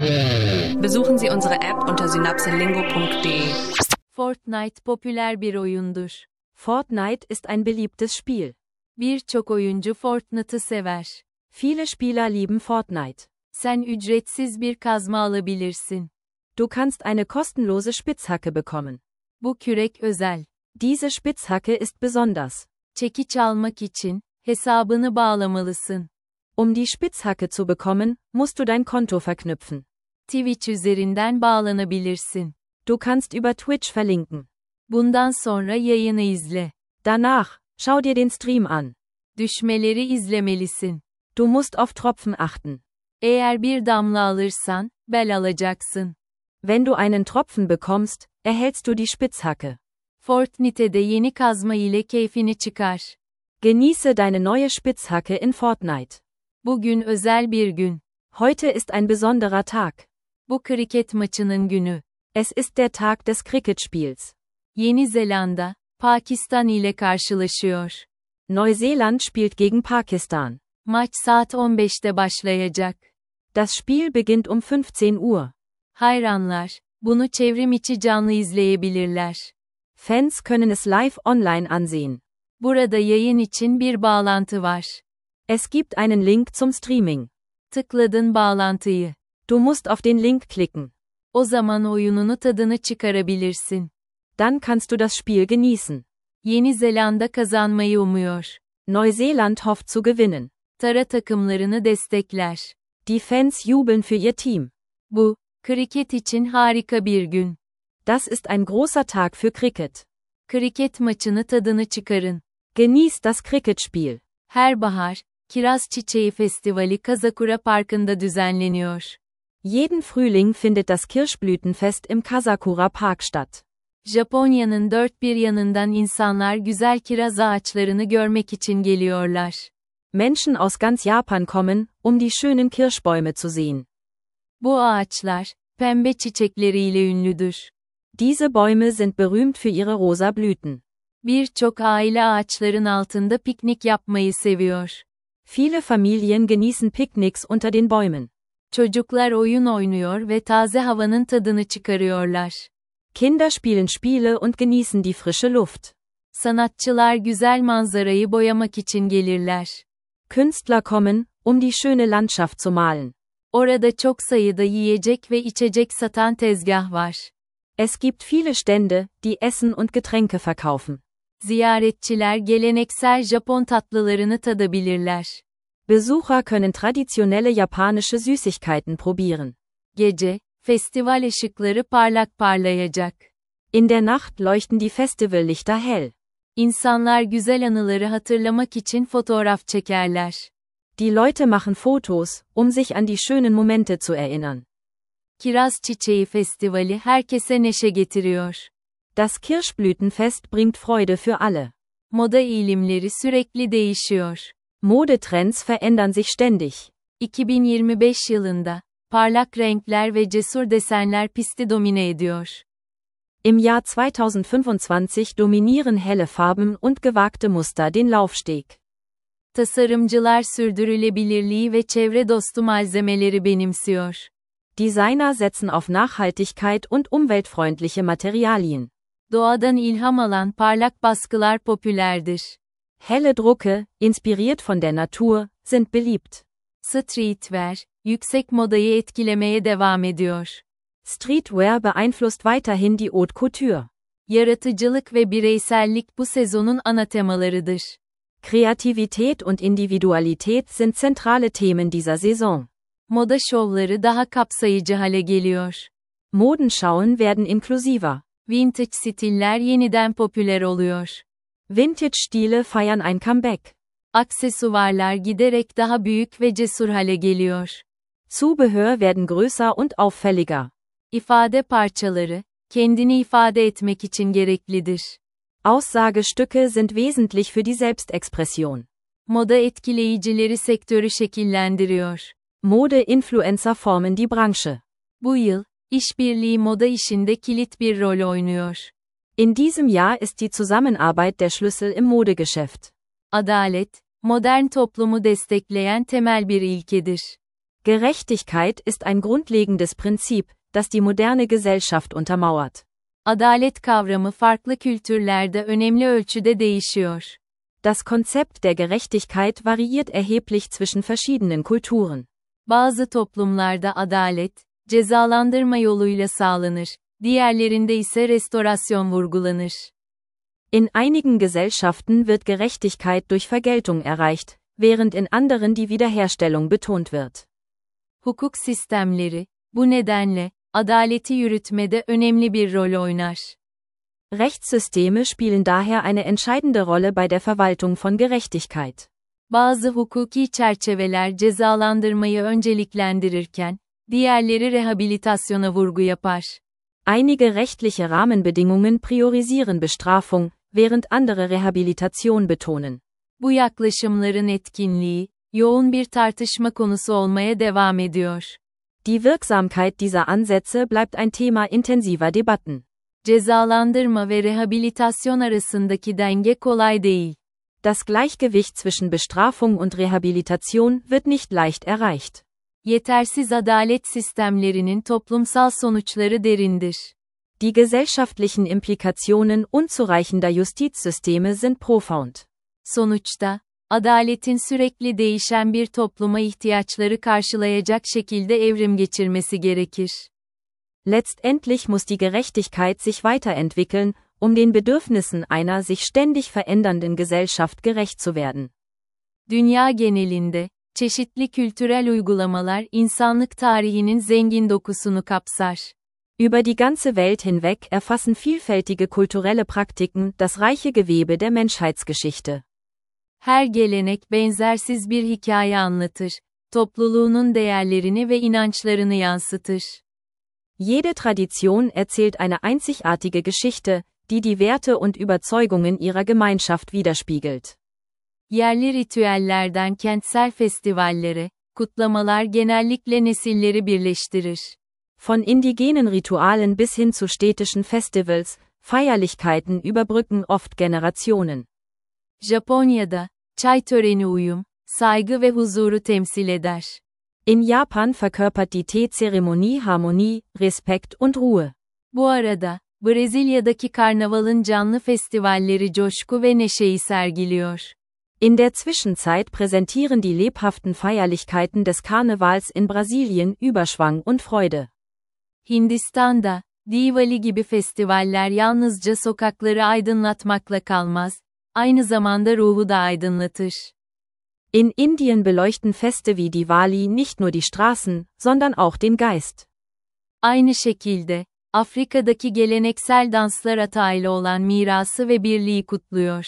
Besuchen Sie unsere App unter synapselingo.de. Fortnite popüler bir oyundur. Fortnite ist ein beliebtes Spiel. Birçok oyuncu Fortnite'ı sever. Viele Spieler lieben Fortnite. Sen ücretsiz bir kazma alabilirsin. Du kannst eine kostenlose Spitzhacke bekommen. Bu kürek özel. Diese Spitzhacke ist besonders. Çekiç almak için hesabını bağlamalısın. Um die Spitzhacke zu bekommen, musst du dein Konto verknüpfen. Twitch üzerinden bağlanabilirsin. Du kannst über Twitch verlinken. Bundan sonra yayını izle. Danach, schau dir den Stream an. Düşmeleri izlemelisin. Du musst auf Tropfen achten. Eğer bir damla alırsan, bel alacaksın. Wenn du einen Tropfen bekommst, erhältst du die Spitzhacke. Fortnite'de yeni kazma ile keyfini çıkar. Genieße deine neue Spitzhacke in Fortnite. Bugün özel bir gün. Heute ist ein besonderer Tag. Bu kriket maçının günü. Es ist der Tag des Cricketspiels. Yeni Zelanda, Pakistan ile karşılaşıyor. Neuseeland spielt gegen Pakistan. Maç saat 15'te başlayacak. Das Spiel beginnt um 15 Uhr. Hayranlar, bunu çevrim içi canlı izleyebilirler. Fans können es live online ansehen. Burada yayın için bir bağlantı var. Es gibt einen Link zum Streaming. Tıkladın bağlantıyı. Du musst auf den Link klicken. O zaman oyununu tadını çıkarabilirsin. Dann kannst du das Spiel genießen. Yeni Zelanda kazanmayı umuyor. Neuseeland hofft zu gewinnen. Tara takımlarını destekler. Die Fans jubeln für ihr Team. Bu, kriket için harika bir gün. Das ist ein großer Tag für Cricket. Kriket maçını tadını çıkarın. Genießt das Cricketspiel. Her bahar, Kiraz Çiçeği Festivali Kazakura Parkı'nda düzenleniyor. Jeden Frühling findet das Kirschblütenfest im Kazakura Park statt. Japonya'nın dört bir yanından insanlar güzel kiraz ağaçlarını görmek için geliyorlar. Menschen aus ganz Japan kommen, um die schönen Kirschbäume zu sehen. Bu ağaçlar, pembe çiçekleriyle ünlüdür. Diese Bäume sind berühmt für ihre rosa Blüten. Birçok aile ağaçların altında piknik yapmayı seviyor. Viele Familien genießen Picknicks unter den Bäumen. Çocuklar oyun oynuyor ve taze havanın tadını çıkarıyorlar. Kinder spielen Spiele und genießen die frische Luft. Sanatçılar güzel manzarayı boyamak için gelirler. Künstler kommen, um die schöne Landschaft zu malen. Orada çok sayıda yiyecek ve içecek satan tezgah var. Es gibt viele Stände, die Essen und Getränke verkaufen. Ziyaretçiler geleneksel Japon tatlılarını tadabilirler. Besucher können traditionelle japanische Süßigkeiten probieren. Gece, festival ışıkları parlak parlayacak. In der Nacht leuchten die Festivallichter hell. İnsanlar güzel anıları hatırlamak için fotoğraf çekerler. Die Leute machen Fotos, um sich an die schönen Momente zu erinnern. Kiraz Çiçeği Festivali herkese neşe getiriyor. Das Kirschblütenfest bringt Freude für alle. Moda eğilimleri sürekli değişiyor. Modetrends verändern sich ständig. 2025 yılında, parlak renkler ve cesur desenler pisti domine ediyor. Im Jahr 2025 dominieren helle Farben und gewagte Muster den Laufsteg. Tasarımcılar sürdürülebilirliği ve çevre dostu malzemeleri benimsiyor. Designer setzen auf Nachhaltigkeit und umweltfreundliche Materialien. Doğadan ilham alan parlak baskılar popülerdir. Helle Drucke, inspiriert von der Natur, sind beliebt. Streetwear, yüksek modayı etkilemeye devam ediyor. Streetwear beeinflusst weiterhin die Haute Couture. Yaratıcılık ve bireysellik bu sezonun ana temalarıdır. Kreativität und Individualität sind zentrale Themen dieser Saison. Moda şovları daha kapsayıcı hale geliyor. Modenschauen werden inklusiver. Vintage stiller yeniden popüler oluyor. Vintage Stile feiern ein Comeback. Aksesuarlar giderek daha büyük ve cesur hale geliyor. Zubehör werden größer und auffälliger. İfade parçaları, kendini ifade etmek için gereklidir. Aussagestücke sind wesentlich für die Selbstexpression. Moda etkileyicileri sektörü şekillendiriyor. Mode-Influencer formen die Branche. Bu yıl, işbirliği moda işinde kilit bir rol oynuyor. In diesem Jahr ist die Zusammenarbeit der Schlüssel im Modegeschäft. Adalet, modern toplumu destekleyen temel bir ilkedir. Gerechtigkeit ist ein grundlegendes Prinzip, das die moderne Gesellschaft untermauert. Adalet kavramı farklı kültürlerde önemli ölçüde değişiyor. Das Konzept der Gerechtigkeit variiert erheblich zwischen verschiedenen Kulturen. Bazı toplumlarda adalet, cezalandırma yoluyla sağlanır, diğerlerinde ise restorasyon vurgulanır. In einigen Gesellschaften wird Gerechtigkeit durch Vergeltung erreicht, während in anderen die Wiederherstellung betont wird. Hukuk sistemleri, bu nedenle, adaleti yürütmede önemli bir rol oynar. Rechtssysteme spielen daher eine entscheidende Rolle bei der Verwaltung von Gerechtigkeit. Bazı hukuki çerçeveler cezalandırmayı önceliklendirirken, diğerleri rehabilitasyona vurgu yapar. Einige rechtliche Rahmenbedingungen priorisieren Bestrafung, während andere Rehabilitation betonen. Bu yaklaşımların etkinliği, yoğun bir tartışma konusu olmaya devam ediyor. Die Wirksamkeit dieser Ansätze bleibt ein Thema intensiver Debatten. Cezalandırma ve rehabilitasyon arasındaki denge kolay değil. Das Gleichgewicht zwischen Bestrafung und Rehabilitation wird nicht leicht erreicht. Yetersiz adalet sistemlerinin toplumsal sonuçları derindir. Die gesellschaftlichen Implikationen unzureichender Justizsysteme sind profound. Sonuçta, adaletin sürekli değişen bir topluma ihtiyaçları karşılayacak şekilde evrim geçirmesi gerekir. Letztendlich muss die Gerechtigkeit sich weiterentwickeln, um den Bedürfnissen einer sich ständig verändernden Gesellschaft gerecht zu werden. Dünya genelinde, çeşitli kültürel uygulamalar insanlık tarihinin zengin dokusunu kapsar. Über die ganze Welt hinweg erfassen vielfältige kulturelle Praktiken das reiche Gewebe der Menschheitsgeschichte. Her gelenek benzersiz bir hikaye anlatır, topluluğunun değerlerini ve inançlarını yansıtır. Jede Tradition erzählt eine einzigartige Geschichte, die die Werte und Überzeugungen ihrer Gemeinschaft widerspiegelt. Yerli ritüellerden kentsel festivallere, kutlamalar genellikle nesilleri birleştirir. Von indigenen Ritualen bis hin zu städtischen Festivals, Feierlichkeiten überbrücken oft Generationen. Japonya'da, çay töreni uyum, saygı ve huzuru temsil eder. In Japan verkörpert die Teezeremonie Harmonie, Respekt und Ruhe. Bu arada, Brezilya'daki karnavalın canlı festivalleri coşku ve neşeyi sergiliyor. In der Zwischenzeit präsentieren die lebhaften Feierlichkeiten des Karnevals in Brasilien Überschwang und Freude. Hindistan'da, Diwali gibi festivaller yalnızca sokakları aydınlatmakla kalmaz, aynı zamanda ruhu da aydınlatır. In Indien beleuchten Feste wie Diwali nicht nur die Straßen, sondern auch den Geist. Aynı şekilde, Afrika'daki geleneksel danslar atayla olan mirası ve birliği kutluyor.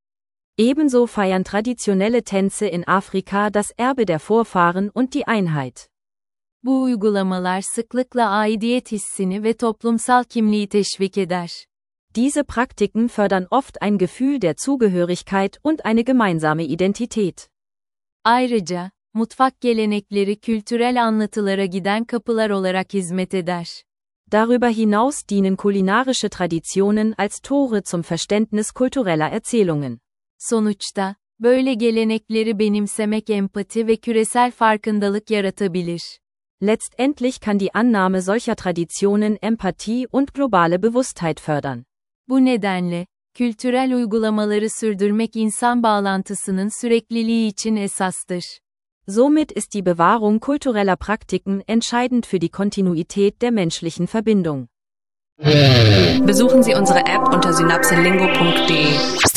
Ebenso feiern traditionelle Tänze in Afrika das Erbe der Vorfahren und die Einheit. Bu uygulamalar sıklıkla aidiyet hissini ve toplumsal kimliği teşvik eder. Diese Praktiken fördern oft ein Gefühl der Zugehörigkeit und eine gemeinsame Identität. Ayrıca, mutfak gelenekleri kültürel anlatılara giden kapılar olarak hizmet eder. Darüber hinaus dienen kulinarische Traditionen als Tore zum Verständnis kultureller Erzählungen. Sonuçta, böyle gelenekleri benimsemek empati ve küresel farkındalık yaratabilir. Letztendlich kann die Annahme solcher Traditionen Empathie und globale Bewusstheit fördern. Bu nedenle, kültürel uygulamaları sürdürmek insan bağlantısının sürekliliği için esastır. Somit ist die Bewahrung kultureller Praktiken entscheidend für die Kontinuität der menschlichen Verbindung. Besuchen Sie unsere App unter synapselingo.de.